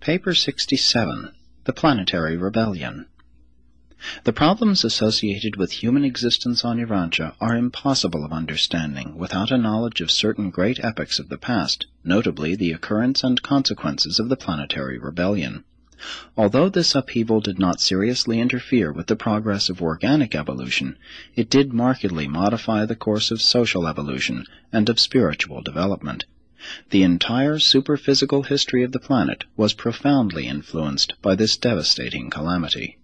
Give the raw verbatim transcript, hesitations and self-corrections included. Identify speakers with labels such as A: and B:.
A: Paper sixty-seven, The Planetary Rebellion. The problems associated with human existence on Urantia are impossible of understanding without a knowledge of certain great epochs of the past, notably the occurrence and consequences of the planetary rebellion. Although this upheaval did not seriously interfere with the progress of organic evolution, it did markedly modify the course of social evolution and of spiritual development. The entire superphysical history of the planet was profoundly influenced by this devastating calamity.